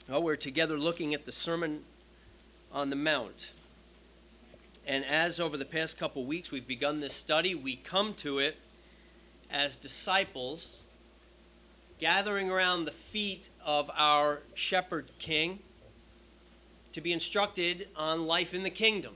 Well, we're together looking at the Sermon on the Mount. And as over the past couple weeks we've begun this study, we come to it as disciples gathering around the feet of our shepherd king to be instructed on life in the kingdom.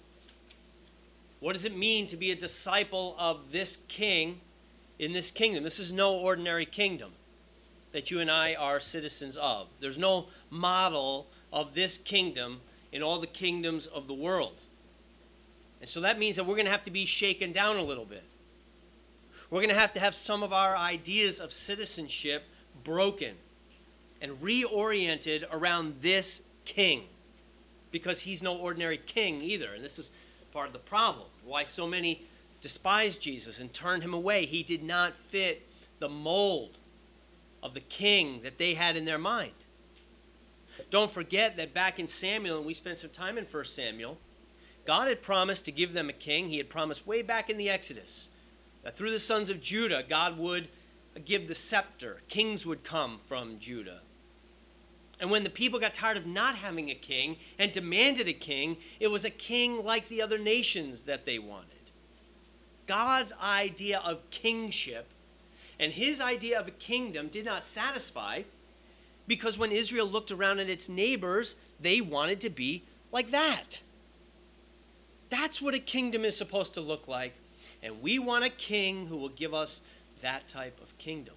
What does it mean to be a disciple of this king in this kingdom? This is no ordinary kingdom that you and I are citizens of. There's no model of this kingdom in all the kingdoms of the world. And so that means that we're going to have to be shaken down a little bit. We're going to have some of our ideas of citizenship broken and reoriented around this king, because he's no ordinary king either. And this is part of the problem, why so many despise Jesus and turned him away. He did not fit the mold of the king that they had in their mind. Don't forget that back in Samuel, and we spent some time in 1 Samuel, God had promised to give them a king. He had promised way back in the Exodus that through the sons of Judah, God would give the scepter. Kings would come from Judah. And when the people got tired of not having a king and demanded a king, it was a king like the other nations that they wanted. God's idea of kingship and his idea of a kingdom did not satisfy, because when Israel looked around at its neighbors, they wanted to be like that. That's what a kingdom is supposed to look like. And we want a king who will give us that type of kingdom.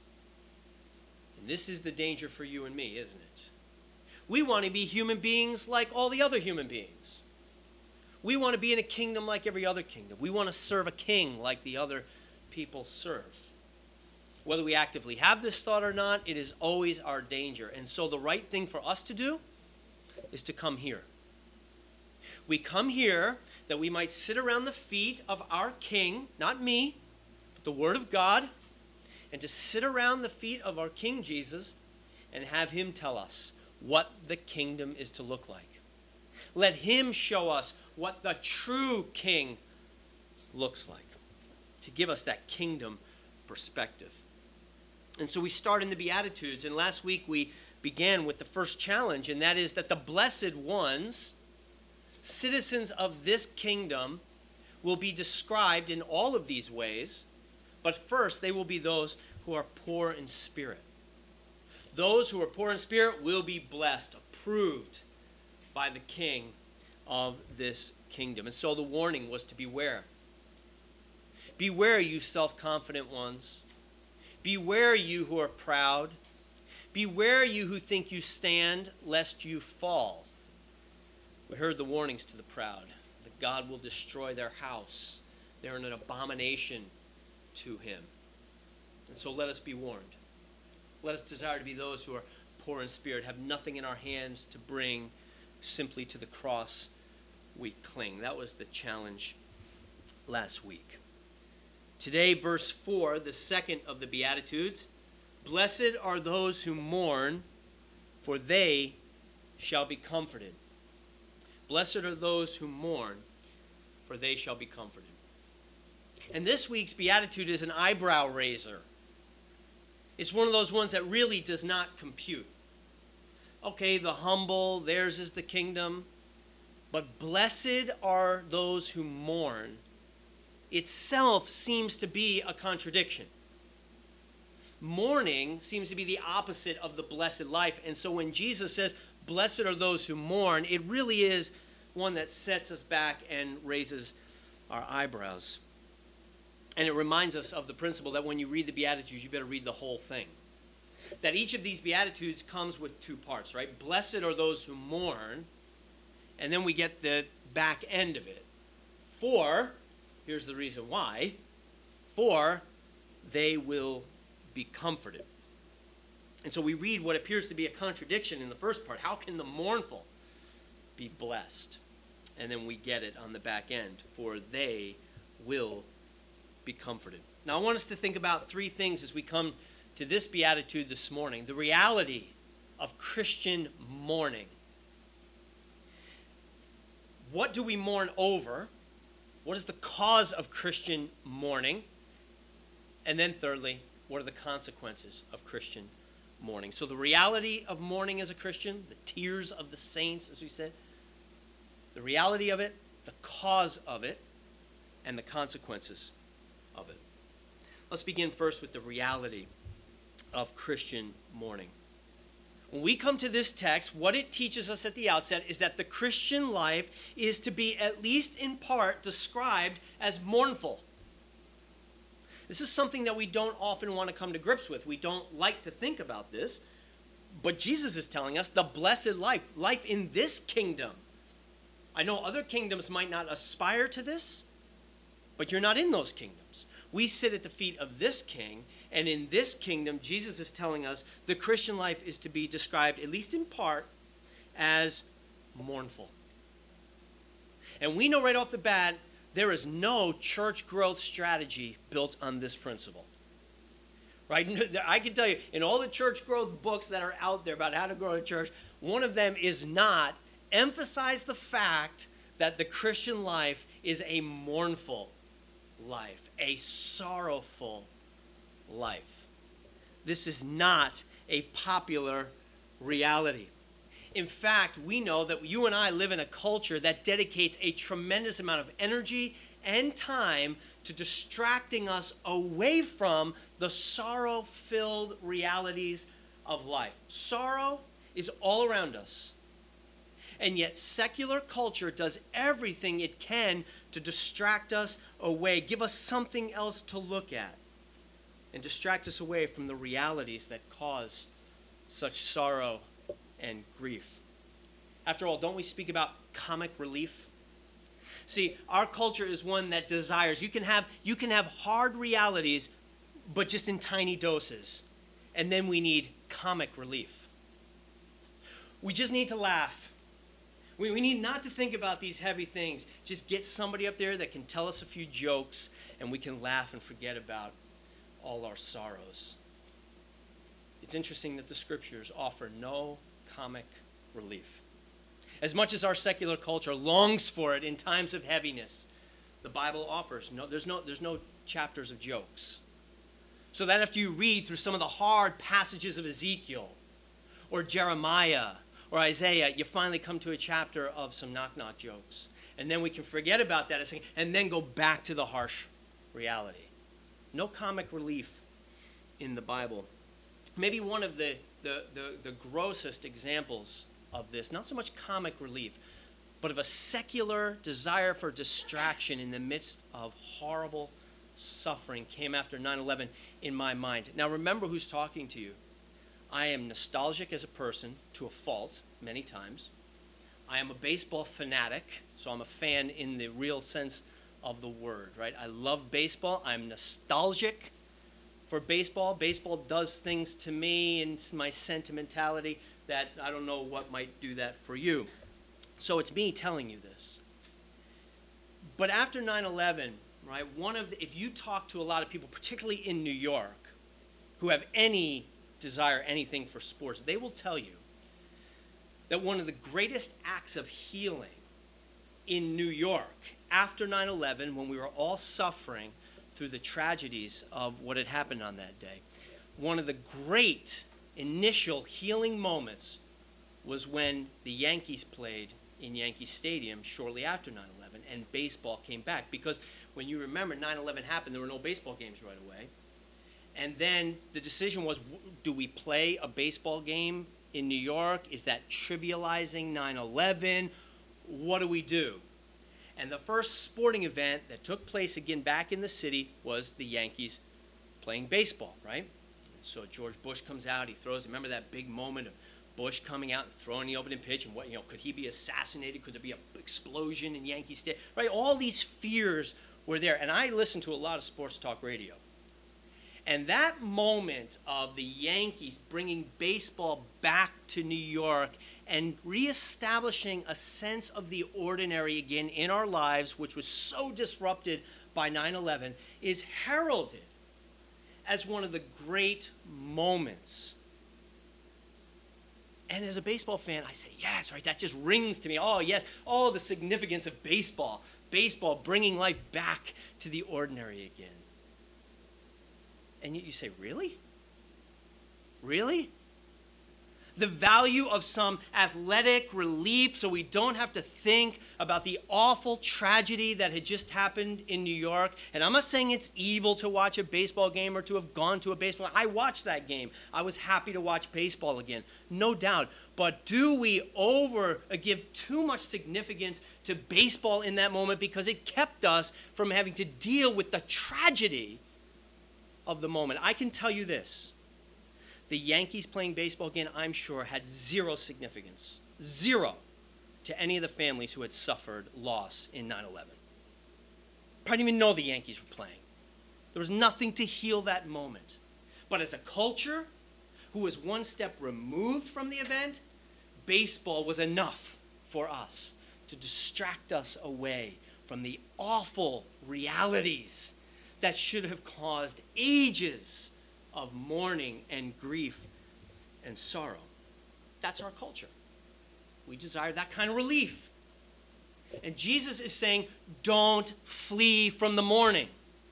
And this is the danger for you and me, isn't it? We want to be human beings like all the other human beings. We want to be in a kingdom like every other kingdom. We want to serve a king like the other people serve. Whether we actively have this thought or not, it is always our danger. And so the right thing for us to do is to come here. We come here that we might sit around the feet of our king, not me, but the Word of God, and to sit around the feet of our King Jesus and have him tell us what the kingdom is to look like. Let him show us what the true king looks like, to give us that kingdom perspective. And so we start in the Beatitudes, and last week we began with the first challenge, and that is that the blessed ones, citizens of this kingdom, will be described in all of these ways, but first they will be those who are poor in spirit. Those who are poor in spirit will be blessed, approved by the king of this kingdom. And so the warning was to beware. Beware, you self-confident ones. Beware, you who are proud. Beware, you who think you stand, lest you fall. We heard the warnings to the proud, that God will destroy their house. They're an abomination to him. And so let us be warned. Let us desire to be those who are poor in spirit, have nothing in our hands to bring, simply to the cross we cling. That was the challenge last week. Today, verse 4, the second of the Beatitudes. Blessed are those who mourn, for they shall be comforted. Blessed are those who mourn, for they shall be comforted. And this week's Beatitude is an eyebrow raiser. It's one of those ones that really does not compute. Okay, the humble, theirs is the kingdom. But blessed are those who mourn itself seems to be a contradiction. Mourning seems to be the opposite of the blessed life. And so when Jesus says, blessed are those who mourn, it really is one that sets us back and raises our eyebrows. And it reminds us of the principle that when you read the Beatitudes, you better read the whole thing. That each of these Beatitudes comes with two parts, right? Blessed are those who mourn, and then we get the back end of it. For, here's the reason why, for they will be comforted. And so we read what appears to be a contradiction in the first part. How can the mournful be blessed? And then we get it on the back end. For they will be comforted. Now I want us to think about three things as we come to this beatitude this morning. The reality of Christian mourning. What do we mourn over? What is the cause of Christian mourning? And then thirdly, what are the consequences of Christian mourning. So the reality of mourning as a Christian, the tears of the saints, as we said, the reality of it, the cause of it, and the consequences of it. Let's begin first with the reality of Christian mourning. When we come to this text, what it teaches us at the outset is that the Christian life is to be, at least in part, described as mournful. This is something that we don't often want to come to grips with. We don't like to think about this, but Jesus is telling us the blessed life in this kingdom. I know other kingdoms might not aspire to this, but you're not in those kingdoms. We sit at the feet of this king, and in this kingdom, Jesus is telling us the Christian life is to be described, at least in part, as mournful. And we know right off the bat, there is no church growth strategy built on this principle. Right? I can tell you, in all the church growth books that are out there about how to grow a church, one of them is not emphasize the fact that the Christian life is a mournful life, a sorrowful life. This is not a popular reality. In fact, we know that you and I live in a culture that dedicates a tremendous amount of energy and time to distracting us away from the sorrow-filled realities of life. Sorrow is all around us. And yet secular culture does everything it can to distract us away, give us something else to look at, and distract us away from the realities that cause such sorrow and grief. After all, don't we speak about comic relief? See, our culture is one that desires, you can have hard realities, but just in tiny doses. And then we need comic relief. We just need to laugh. We need not to think about these heavy things. Just get somebody up there that can tell us a few jokes, and we can laugh and forget about all our sorrows. It's interesting that the scriptures offer no comic relief. As much as our secular culture longs for it in times of heaviness, the Bible offers there's no chapters of jokes. So that after you read through some of the hard passages of Ezekiel or Jeremiah or Isaiah, you finally come to a chapter of some knock-knock jokes. And then we can forget about that and then go back to the harsh reality. No comic relief in the Bible. Maybe one of the grossest examples of this, not so much comic relief, but of a secular desire for distraction in the midst of horrible suffering, came after 9/11 in my mind. Now remember who's talking to you. I am nostalgic as a person to a fault many times. I am a baseball fanatic, so I'm a fan in the real sense of the word, right? I love baseball. I'm nostalgic for baseball. Baseball does things to me and my sentimentality that I don't know what might do that for you. So it's me telling you this. But after 9/11, right, if you talk to a lot of people, particularly in New York, who have any desire anything for sports, they will tell you that one of the greatest acts of healing in New York after 9/11, when we were all suffering through the tragedies of what had happened on that day, one of the great initial healing moments was when the Yankees played in Yankee Stadium shortly after 9/11 and baseball came back. Because when you remember 9/11 happened, there were no baseball games right away. And then the decision was, do we play a baseball game in New York? Is that trivializing 9/11? What do we do? And the first sporting event that took place again back in the city was the Yankees playing baseball, right? So George Bush comes out, he throws, remember that big moment of Bush coming out and throwing the opening pitch, and could he be assassinated? Could there be an explosion in Yankee Stadium? Right, all these fears were there. And I listened to a lot of sports talk radio. And that moment of the Yankees bringing baseball back to New York and reestablishing a sense of the ordinary again in our lives, which was so disrupted by 9/11, is heralded as one of the great moments. And as a baseball fan, I say, yes, right, that just rings to me. Oh, yes, oh, the significance of baseball. Baseball bringing life back to the ordinary again. And you say, really? Really? The value of some athletic relief so we don't have to think about the awful tragedy that had just happened in New York. And I'm not saying it's evil to watch a baseball game or to have gone to a baseball game. I watched that game. I was happy to watch baseball again, no doubt. But do we give too much significance to baseball in that moment because it kept us from having to deal with the tragedy of the moment? I can tell you this. The Yankees playing baseball again, I'm sure, had zero significance, zero, to any of the families who had suffered loss in 9/11. Probably didn't even know the Yankees were playing. There was nothing to heal that moment. But as a culture who was one step removed from the event, baseball was enough for us to distract us away from the awful realities that should have caused ages of mourning and grief and sorrow. That's our culture. We desire that kind of relief. And Jesus is saying, don't flee from the mourning.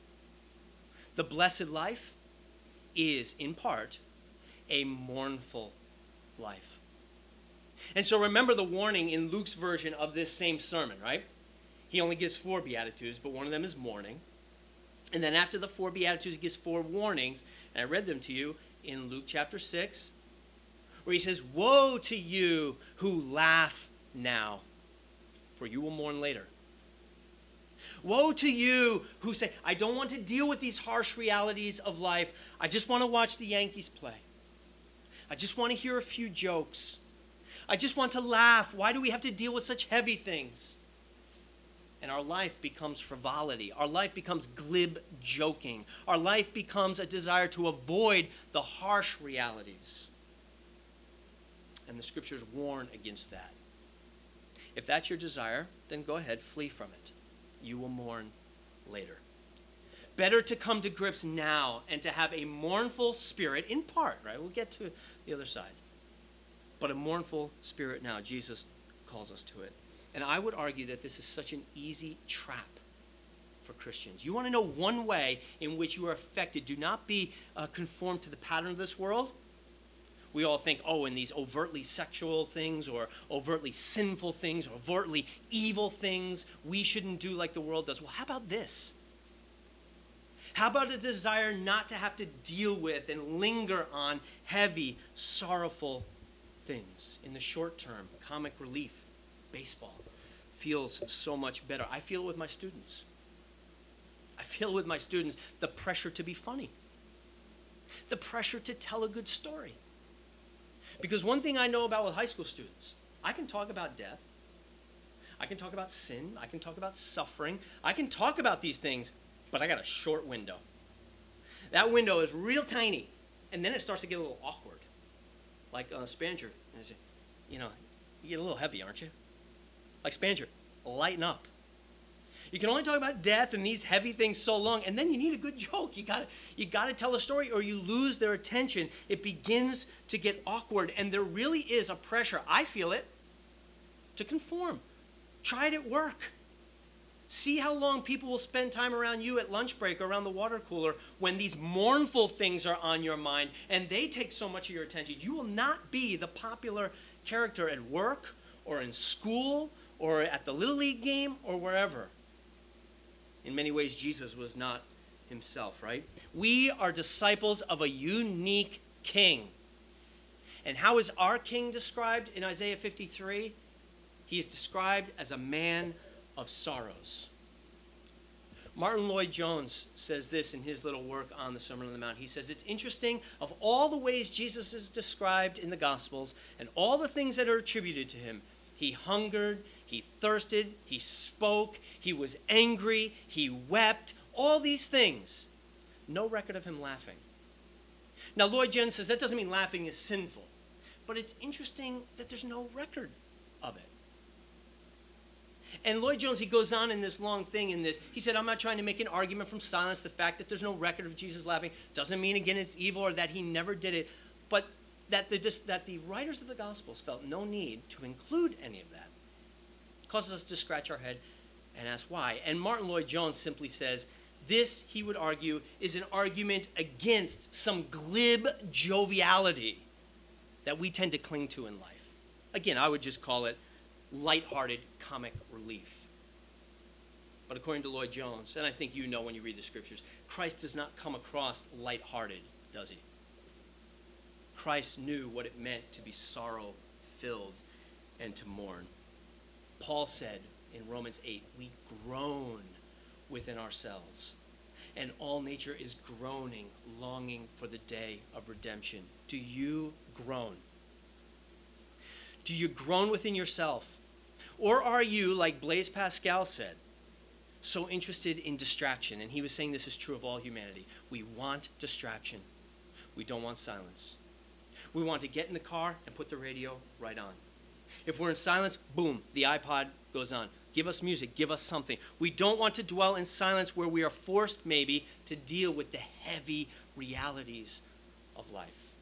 The blessed life is, in part, a mournful life. And so remember the warning in Luke's version of this same sermon, right? He only gives 4 Beatitudes, but one of them is mourning. And then after the 4 Beatitudes, he gives 4 warnings. And I read them to you in Luke chapter 6, where he says, woe to you who laugh now, for you will mourn later. Woe to you who say, I don't want to deal with these harsh realities of life. I just want to watch the Yankees play. I just want to hear a few jokes. I just want to laugh. Why do we have to deal with such heavy things? And our life becomes frivolity. Our life becomes glib joking. Our life becomes a desire to avoid the harsh realities. And the scriptures warn against that. If that's your desire, then go ahead, flee from it. You will mourn later. Better to come to grips now and to have a mournful spirit, in part, right? We'll get to the other side. But a mournful spirit now. Jesus calls us to it. And I would argue that this is such an easy trap for Christians. You want to know one way in which you are affected. Do not be conformed to the pattern of this world. We all think, oh, in these overtly sexual things or overtly sinful things or overtly evil things, we shouldn't do like the world does. Well, how about this? How about a desire not to have to deal with and linger on heavy, sorrowful things? In the short term, comic relief, baseball feels so much better. I feel it with my students. I feel with my students the pressure to be funny, the pressure to tell a good story. Because one thing I know about with high school students, I can talk about death, I can talk about sin, I can talk about suffering, I can talk about these things, but I got a short window. That window is real tiny, and then it starts to get a little awkward. Like Spanger, you know, you get a little heavy, aren't you? Like Spanger, lighten up. You can only talk about death and these heavy things so long, and then you need a good joke. You gotta tell a story, or you lose their attention. It begins to get awkward, and there really is a pressure, I feel it, to conform. Try it at work. See how long people will spend time around you at lunch break or around the water cooler when these mournful things are on your mind, and they take so much of your attention. You will not be the popular character at work or in school or at the Little League game or wherever. In many ways, Jesus was not himself, right? We are disciples of a unique king. And how is our king described in Isaiah 53? He is described as a man of sorrows. Martin Lloyd-Jones says this in his little work on the Sermon on the Mount. He says, it's interesting, of all the ways Jesus is described in the Gospels and all the things that are attributed to him, he hungered, he thirsted, he spoke, he was angry, he wept, all these things. No record of him laughing. Now, Lloyd-Jones says that doesn't mean laughing is sinful, but it's interesting that there's no record of it. And Lloyd-Jones, he goes on in this long thing in this. He said, I'm not trying to make an argument from silence. The fact that there's no record of Jesus laughing doesn't mean, again, it's evil or that he never did it, but that the writers of the Gospels felt no need to include any of that. It causes us to scratch our head and ask why. And Martin Lloyd-Jones simply says, this, he would argue, is an argument against some glib joviality that we tend to cling to in life. Again, I would just call it lighthearted comic relief. But according to Lloyd Jones, and I think you know when you read the scriptures, Christ does not come across lighthearted, does he? Christ knew what it meant to be sorrow-filled and to mourn. Paul said in Romans 8, we groan within ourselves, and all nature is groaning, longing for the day of redemption. Do you groan? Do you groan within yourself? Or are you, like Blaise Pascal said, so interested in distraction? And he was saying this is true of all humanity. We want distraction. We don't want silence. We want to get in the car and put the radio right on. If we're in silence, boom, the iPod goes on. Give us music, give us something. We don't want to dwell in silence where we are forced maybe to deal with the heavy realities of life.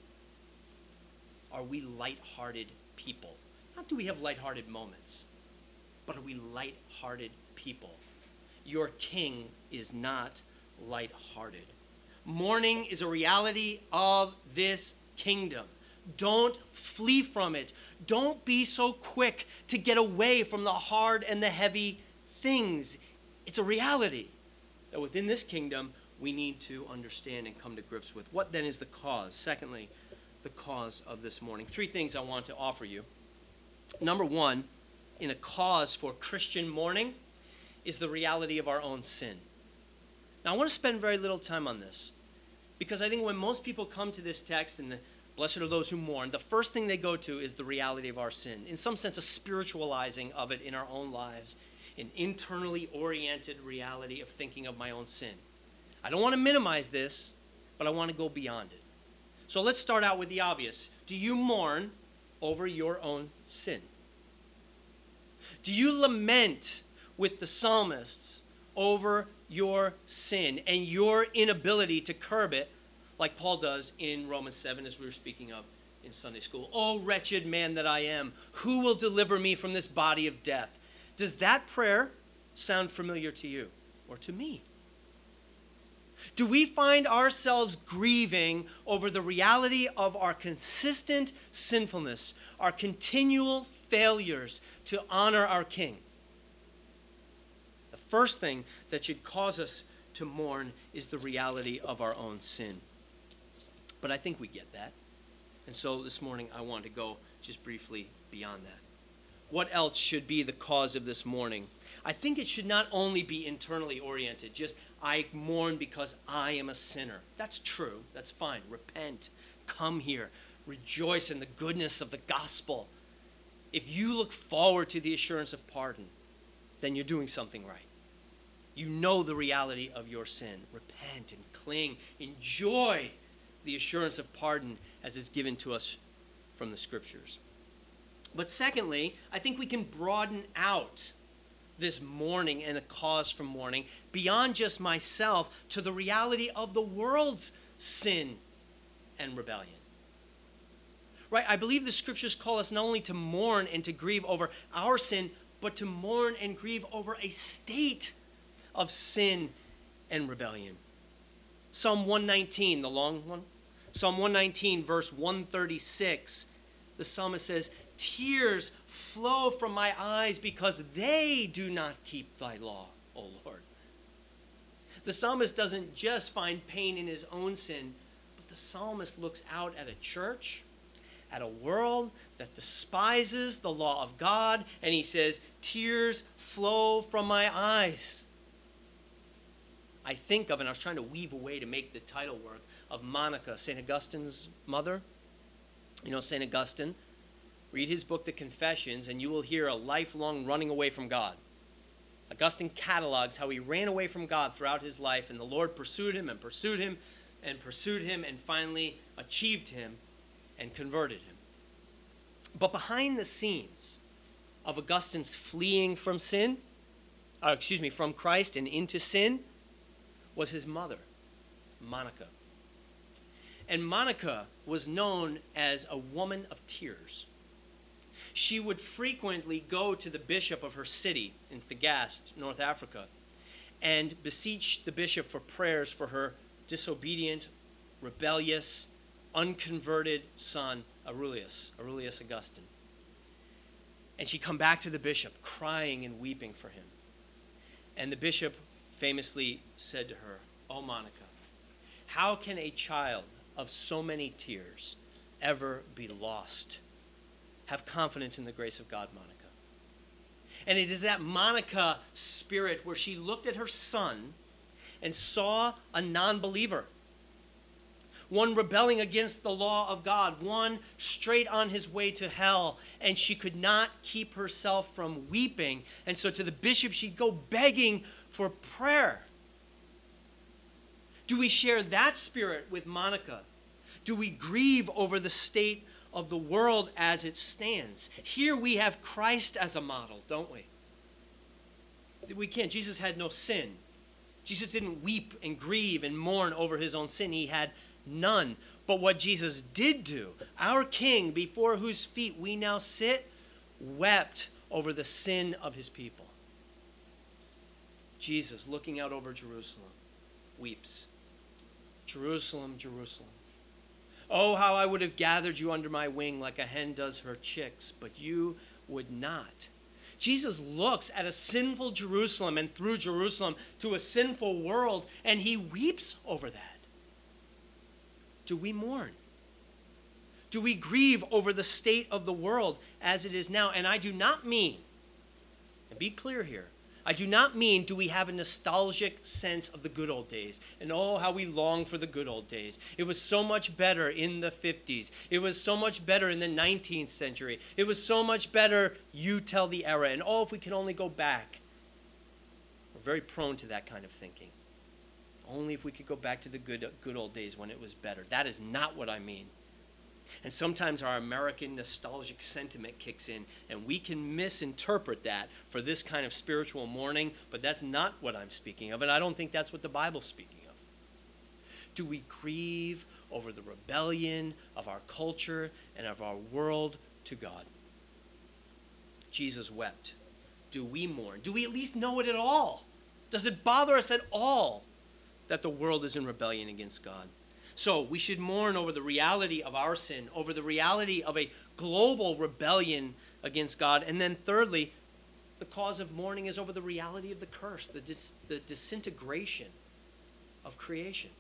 Are we lighthearted people? Not do we have lighthearted moments, but are we lighthearted people? Your king is not lighthearted. Mourning is a reality of this kingdom. Don't flee from it. Don't be so quick to get away from the hard and the heavy things. It's a reality that within this kingdom we need to understand and come to grips with. What then is the cause? Secondly, the cause of this mourning. 3 things I want to offer you. Number 1, in a cause for Christian mourning, is the reality of our own sin. Now I want to spend very little time on this, because I think when most people come to this text and blessed are those who mourn, the first thing they go to is the reality of our sin. In some sense, a spiritualizing of it in our own lives, an internally oriented reality of thinking of my own sin. I don't want to minimize this, but I want to go beyond it. So let's start out with the obvious. Do you mourn over your own sin? Do you lament with the psalmists over your sin and your inability to curb it, like Paul does in Romans 7, as we were speaking of in Sunday school? Oh, wretched man that I am, who will deliver me from this body of death? Does that prayer sound familiar to you or to me? Do we find ourselves grieving over the reality of our consistent sinfulness, our continual failures to honor our King? The first thing that should cause us to mourn is the reality of our own sin. But I think we get that. And so this morning I want to go just briefly beyond that. What else should be the cause of this mourning? I think it should not only be internally oriented, just I mourn because I am a sinner. That's true. That's fine. Repent. Come here. Rejoice in the goodness of the gospel. If you look forward to the assurance of pardon, then you're doing something right. You know the reality of your sin. Repent and cling. Enjoy the assurance of pardon as it's given to us from the scriptures. But secondly, I think we can broaden out this mourning and the cause for mourning beyond just myself to the reality of the world's sin and rebellion. Right? I believe the scriptures call us not only to mourn and to grieve over our sin, but to mourn and grieve over a state of sin and rebellion. Psalm 119, the long one. Psalm 119, verse 136, the psalmist says, tears flow from my eyes because they do not keep thy law, O Lord. The psalmist doesn't just find pain in his own sin, but the psalmist looks out at a church, at a world that despises the law of God, and he says, tears flow from my eyes. I think of, and I was trying to weave a way to make the title work, of Monica, St. Augustine's mother. You know St. Augustine? Read his book, The Confessions, and you will hear a lifelong running away from God. Augustine catalogs how he ran away from God throughout his life, and the Lord pursued him and pursued him and pursued him and finally achieved him and converted him. But behind the scenes of Augustine's fleeing from from Christ and into sin, was his mother, Monica. And Monica was known as a woman of tears. She would frequently go to the bishop of her city in Thagast, North Africa, and beseech the bishop for prayers for her disobedient, rebellious, unconverted son, Aurelius Augustine. And she'd come back to the bishop, crying and weeping for him. And the bishop famously said to her, "Oh, Monica, how can a child of so many tears ever be lost? Have confidence in the grace of God, Monica." And it is that Monica spirit where she looked at her son and saw a non-believer, one rebelling against the law of God, one straight on his way to hell, and she could not keep herself from weeping. And so to the bishop, she'd go begging for prayer. Do we share that spirit with Monica? Do we grieve over the state of the world as it stands? Here we have Christ as a model, don't we? We can't. Jesus had no sin. Jesus didn't weep and grieve and mourn over his own sin. He had none. But what Jesus did do, our King, before whose feet we now sit, wept over the sin of his people. Jesus, looking out over Jerusalem, weeps. Jerusalem, Jerusalem. Oh, how I would have gathered you under my wing like a hen does her chicks, but you would not. Jesus looks at a sinful Jerusalem and through Jerusalem to a sinful world, and he weeps over that. Do we mourn? Do we grieve over the state of the world as it is now? And I do not mean, and be clear here, I do not mean do we have a nostalgic sense of the good old days and oh, how we long for the good old days. It was so much better in the 50s. It was so much better in the 19th century. It was so much better, you tell the era. And oh, if we could only go back. We're very prone to that kind of thinking. Only if we could go back to the good old days when it was better. That is not what I mean. And sometimes our American nostalgic sentiment kicks in, and we can misinterpret that for this kind of spiritual mourning, but that's not what I'm speaking of, and I don't think that's what the Bible's speaking of. Do we grieve over the rebellion of our culture and of our world to God? Jesus wept. Do we mourn? Do we at least know it at all? Does it bother us at all that the world is in rebellion against God? So we should mourn over the reality of our sin, over the reality of a global rebellion against God. And then thirdly, the cause of mourning is over the reality of the curse, the disintegration of creation.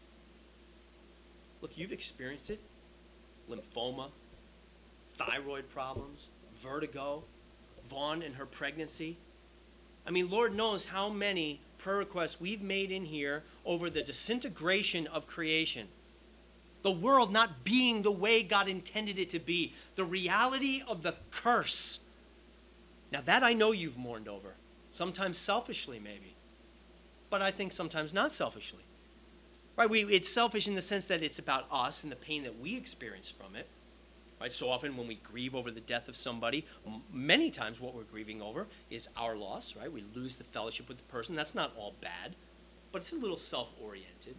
Look, you've experienced it. Lymphoma, thyroid problems, vertigo, Vaughn and her pregnancy. I mean, Lord knows how many prayer requests we've made in here over the disintegration of creation. The world not being the way God intended it to be. The reality of the curse. Now that I know you've mourned over. Sometimes selfishly maybe. But I think sometimes not selfishly. Right? It's selfish in the sense that it's about us and the pain that we experience from it. Right? So often when we grieve over the death of somebody, many times what we're grieving over is our loss. Right? We lose the fellowship with the person. That's not all bad. But it's a little self-oriented.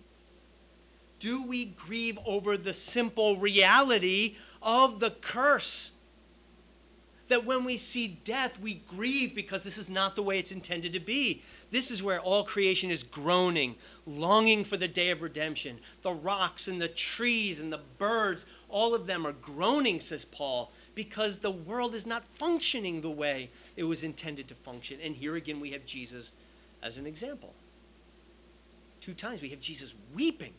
Do we grieve over the simple reality of the curse? That when we see death, we grieve because this is not the way it's intended to be. This is where all creation is groaning, longing for the day of redemption. The rocks and the trees and the birds, all of them are groaning, says Paul, because the world is not functioning the way it was intended to function. And here again we have Jesus as an example. 2 times we have Jesus weeping.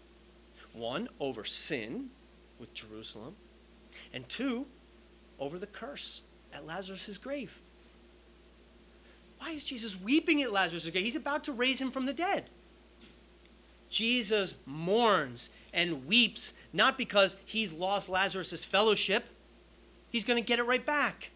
1, over sin with Jerusalem, and 2, over the curse at Lazarus' grave. Why is Jesus weeping at Lazarus' grave? He's about to raise him from the dead. Jesus mourns and weeps, not because he's lost Lazarus' fellowship. He's going to get it right back.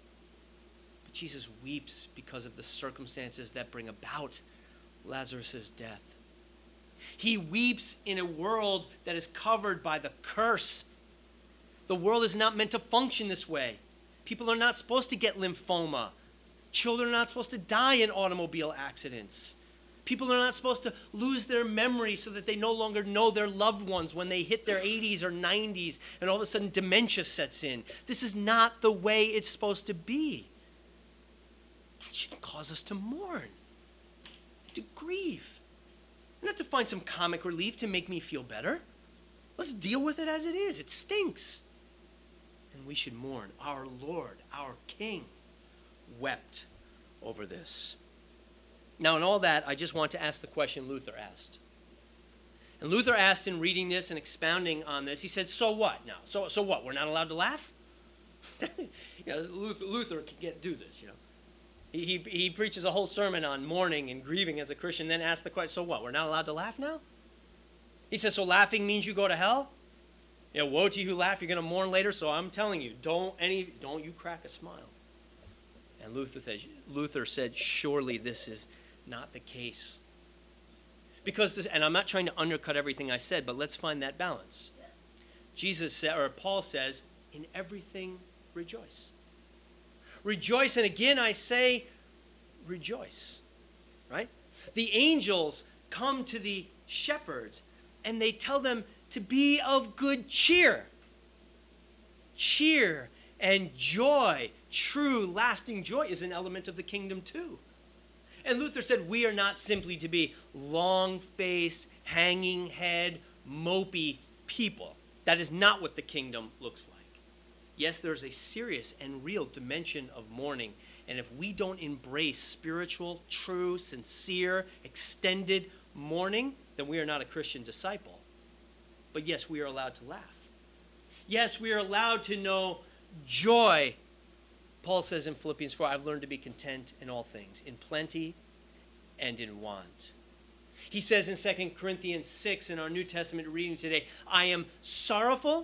But Jesus weeps because of the circumstances that bring about Lazarus' death. He weeps in a world that is covered by the curse. The world is not meant to function this way. People are not supposed to get lymphoma. Children are not supposed to die in automobile accidents. People are not supposed to lose their memory so that they no longer know their loved ones when they hit their 80s or 90s and all of a sudden dementia sets in. This is not the way it's supposed to be. That shouldn't cause us to mourn, to grieve. Not to find some comic relief to make me feel better. Let's deal with it as it is. It stinks. and we should mourn. Our Lord, our King, wept over this. Now, in all that, I just want to ask the question Luther asked. And Luther asked in reading this and expounding on this, he said, so what now? So what? We're not allowed to laugh? Luther can do this, He preaches a whole sermon on mourning and grieving as a Christian, then asks the question, so what? We're not allowed to laugh now? He says, so laughing means you go to hell? Woe to you who laugh, you're going to mourn later, so I'm telling you, don't you crack a smile. And Luther said, surely this is not the case. Because, and I'm not trying to undercut everything I said, but let's find that balance. Paul says, in everything rejoice. Rejoice, and again I say, rejoice. Right? The angels come to the shepherds, and they tell them to be of good cheer. Cheer and joy, true, lasting joy, is an element of the kingdom too. And Luther said we are not simply to be long-faced, hanging head, mopey people. That is not what the kingdom looks like. Yes, there's a serious and real dimension of mourning. And if we don't embrace spiritual, true, sincere, extended mourning, then we are not a Christian disciple. But yes, we are allowed to laugh. Yes, we are allowed to know joy. Paul says in Philippians 4, I've learned to be content in all things, in plenty and in want. He says in 2 Corinthians 6 in our New Testament reading today, I am sorrowful,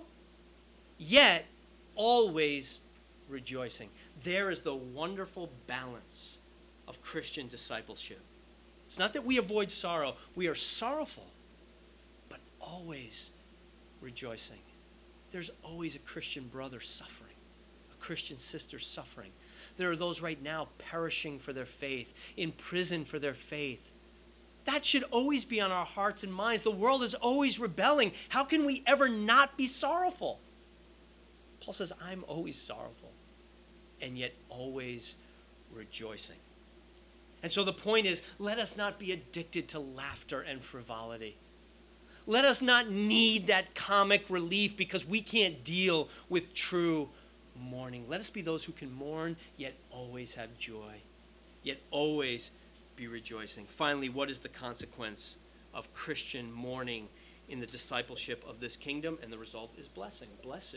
yet always rejoicing. There is the wonderful balance of Christian discipleship. It's not that we avoid sorrow. We are sorrowful, but always rejoicing. There's always a Christian brother suffering. Christian sister suffering. There are those right now perishing for their faith, in prison for their faith. That should always be on our hearts and minds. The world is always rebelling. How can we ever not be sorrowful? Paul says, I'm always sorrowful, and yet always rejoicing. And so the point is, let us not be addicted to laughter and frivolity. Let us not need that comic relief because we can't deal with true mourning. Let us be those who can mourn, yet always have joy, yet always be rejoicing. Finally, what is the consequence of Christian mourning in the discipleship of this kingdom? And the result is blessing. Blessed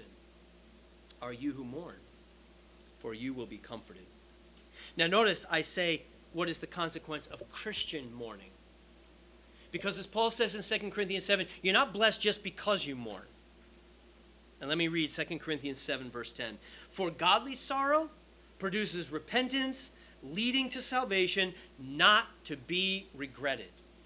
are you who mourn, for you will be comforted. Now notice I say, what is the consequence of Christian mourning? Because as Paul says in 2 Corinthians 7, you're not blessed just because you mourn. And let me read 2 Corinthians 7, verse 10. For godly sorrow produces repentance, leading to salvation, not to be regretted.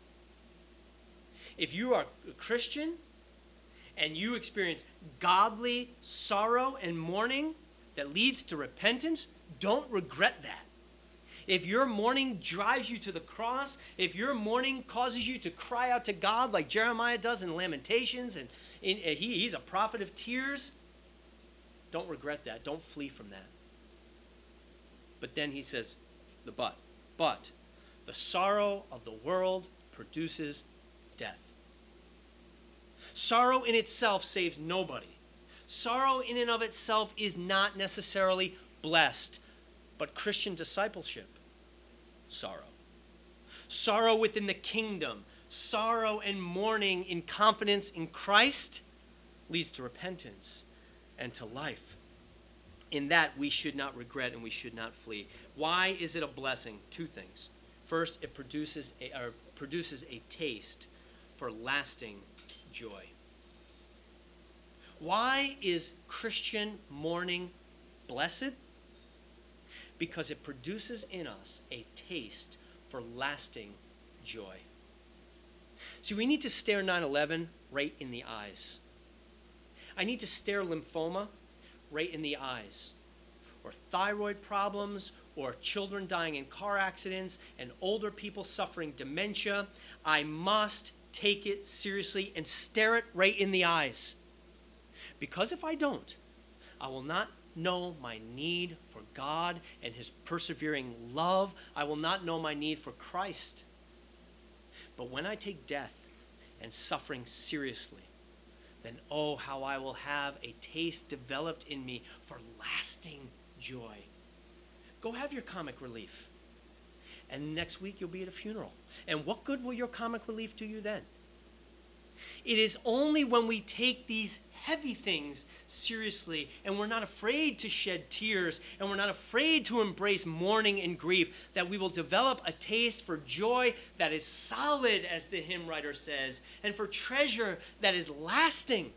If you are a Christian and you experience godly sorrow and mourning that leads to repentance, don't regret that. If your mourning drives you to the cross, if your mourning causes you to cry out to God like Jeremiah does in Lamentations, and he's a prophet of tears, don't regret that. Don't flee from that. But then he says, but the sorrow of the world produces death. Sorrow in itself saves nobody. Sorrow in and of itself is not necessarily blessed, but Christian discipleship, sorrow. Sorrow within the kingdom, sorrow and mourning in confidence in Christ leads to repentance and to life. In that we should not regret and we should not flee. Why is it a blessing? Two things. First, it produces a taste for lasting joy. Why is Christian mourning blessed? Because it produces in us a taste for lasting joy. See, we need to stare 9/11 right in the eyes. I need to stare lymphoma right in the eyes, or thyroid problems, or children dying in car accidents, and older people suffering dementia. I must take it seriously and stare it right in the eyes. Because if I don't, I will not know my need for God and his persevering love. I will not know my need for Christ. But when I take death and suffering seriously, then oh, how I will have a taste developed in me for lasting joy. Go have your comic relief. And next week you'll be at a funeral. And what good will your comic relief do you then? It is only when we take these heavy things seriously and we're not afraid to shed tears and we're not afraid to embrace mourning and grief that we will develop a taste for joy that is solid, as the hymn writer says, and for treasure that is lasting.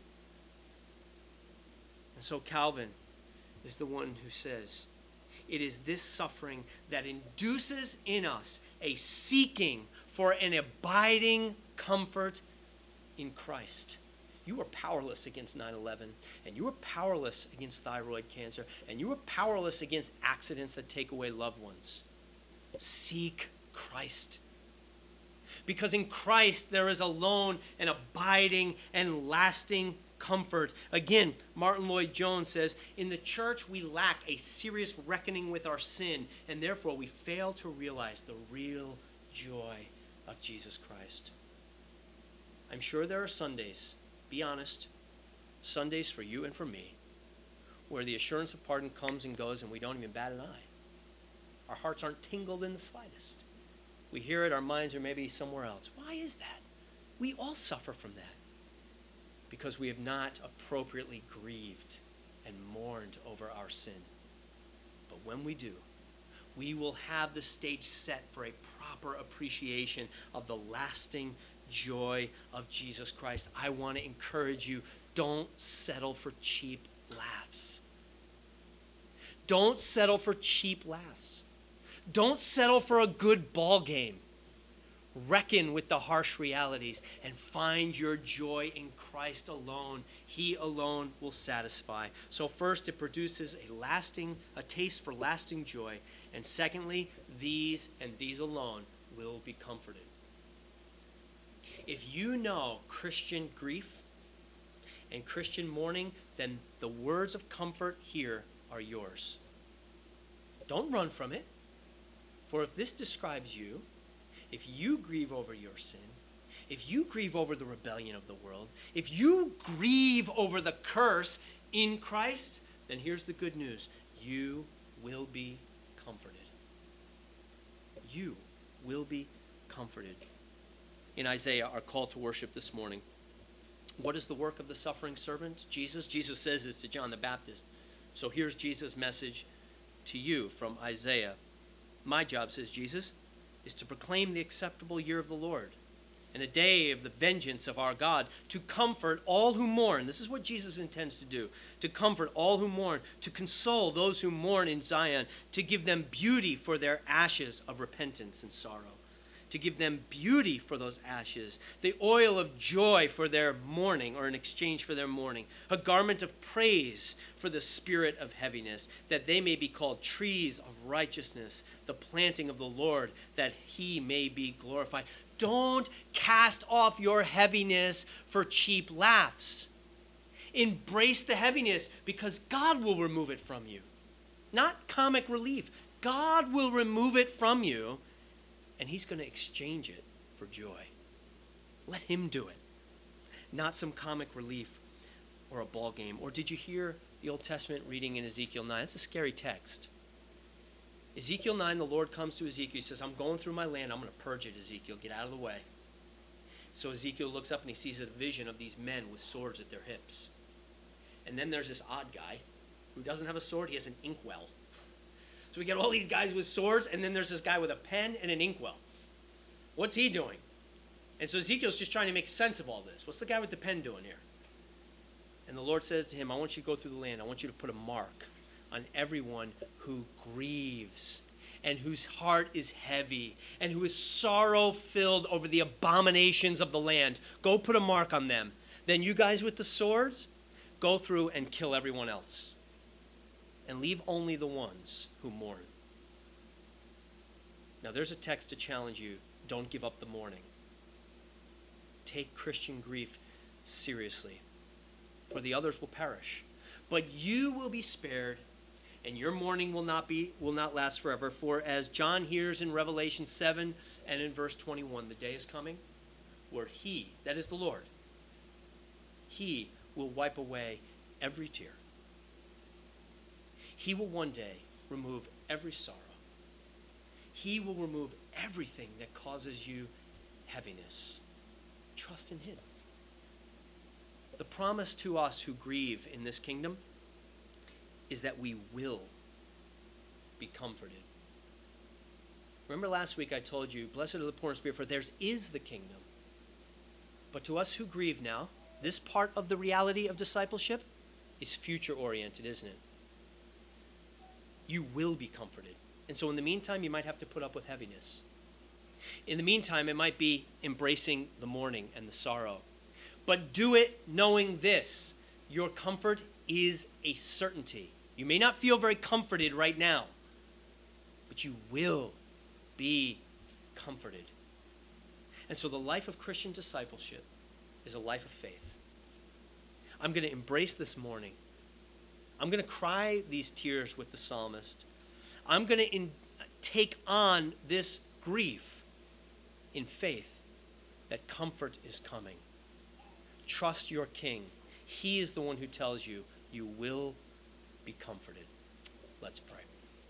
And so Calvin is the one who says, it is this suffering that induces in us a seeking for an abiding comfort in Christ. You are powerless against 9/11, and you are powerless against thyroid cancer, and you are powerless against accidents that take away loved ones. Seek Christ. Because in Christ there is alone an abiding and lasting comfort. Again, Martin Lloyd-Jones says, in the church we lack a serious reckoning with our sin, and therefore we fail to realize the real joy of Jesus Christ. I'm sure there are Sundays, be honest, Sundays for you and for me, where the assurance of pardon comes and goes and we don't even bat an eye. Our hearts aren't tingled in the slightest. We hear it, our minds are maybe somewhere else. Why is that? We all suffer from that. Because we have not appropriately grieved and mourned over our sin. But when we do, we will have the stage set for a proper appreciation of the lasting joy of Jesus Christ. I want to encourage you, don't settle for cheap laughs. Don't settle for cheap laughs. Don't settle for a good ball game. Reckon with the harsh realities and find your joy in Christ alone. He alone will satisfy. So first, it produces a taste for lasting joy. And secondly, these and these alone will be comforted. If you know Christian grief and Christian mourning, then the words of comfort here are yours. Don't run from it. For if this describes you, if you grieve over your sin, if you grieve over the rebellion of the world, if you grieve over the curse in Christ, then here's the good news. You will be comforted. You will be comforted. In Isaiah, our call to worship this morning, what is the work of the suffering servant? Jesus. Jesus says this to John the Baptist. So here's Jesus' message to you from Isaiah. My job, says Jesus, is to proclaim the acceptable year of the Lord and a day of the vengeance of our God, to comfort all who mourn. This is what Jesus intends to do, to comfort all who mourn, to console those who mourn in Zion, to give them beauty for their ashes of repentance and sorrow, to give them beauty for those ashes, the oil of joy for their mourning, or in exchange for their mourning, a garment of praise for the spirit of heaviness, that they may be called trees of righteousness, the planting of the Lord, that he may be glorified. Don't cast off your heaviness for cheap laughs. Embrace the heaviness, because God will remove it from you. Not comic relief. God will remove it from you, and he's going to exchange it for joy. Let him do it. Not some comic relief or a ball game. Or did you hear the Old Testament reading in Ezekiel 9? It's a scary text. Ezekiel 9, the Lord comes to Ezekiel. He says, I'm going through my land. I'm going to purge it, Ezekiel. Get out of the way. So Ezekiel looks up and he sees a vision of these men with swords at their hips. And then there's this odd guy who doesn't have a sword. He has an inkwell. So we get all these guys with swords, and then there's this guy with a pen and an inkwell. What's he doing? And so Ezekiel's just trying to make sense of all this. What's the guy with the pen doing here? And the Lord says to him, I want you to go through the land. I want you to put a mark on everyone who grieves and whose heart is heavy and who is sorrow-filled over the abominations of the land. Go put a mark on them. Then you guys with the swords, go through and kill everyone else. And leave only the ones who mourn. Now there's a text to challenge you. Don't give up the mourning. Take Christian grief seriously, for the others will perish. But you will be spared, and your mourning will not last forever. For as John hears in Revelation 7 and in verse 21, the day is coming where he, that is the Lord, he will wipe away every tear. He will one day remove every sorrow. He will remove everything that causes you heaviness. Trust in him. The promise to us who grieve in this kingdom is that we will be comforted. Remember last week I told you, blessed are the poor in spirit, for theirs is the kingdom. But to us who grieve now, this part of the reality of discipleship is future-oriented, isn't it? You will be comforted. And so in the meantime, you might have to put up with heaviness. In the meantime, it might be embracing the mourning and the sorrow. But do it knowing this: your comfort is a certainty. You may not feel very comforted right now, but you will be comforted. And so the life of Christian discipleship is a life of faith. I'm going to embrace this mourning. I'm going to cry these tears with the psalmist. I'm going to take on this grief in faith that comfort is coming. Trust your King. He is the one who tells you you will be comforted. Let's pray.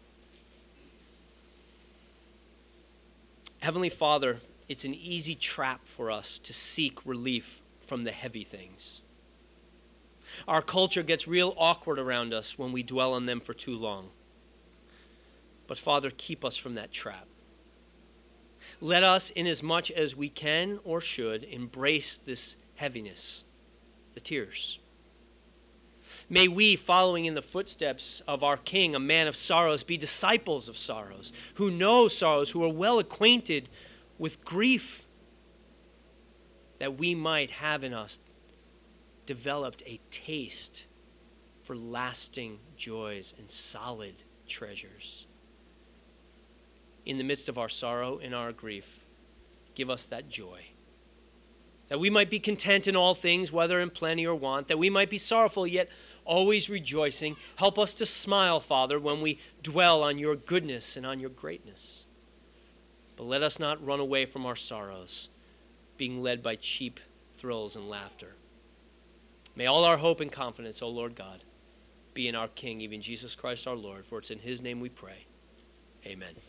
Heavenly Father, it's an easy trap for us to seek relief from the heavy things. Our culture gets real awkward around us when we dwell on them for too long. But Father, keep us from that trap. Let us, inasmuch as we can or should, embrace this heaviness, the tears. May we, following in the footsteps of our King, a man of sorrows, be disciples of sorrows, who know sorrows, who are well acquainted with grief, that we might have in us developed a taste for lasting joys and solid treasures. In the midst of our sorrow and our grief, give us that joy. That we might be content in all things, whether in plenty or want. That we might be sorrowful, yet always rejoicing. Help us to smile, Father, when we dwell on your goodness and on your greatness. But let us not run away from our sorrows, being led by cheap thrills and laughter. May all our hope and confidence, O Lord God, be in our King, even Jesus Christ our Lord, for it's in his name we pray. Amen.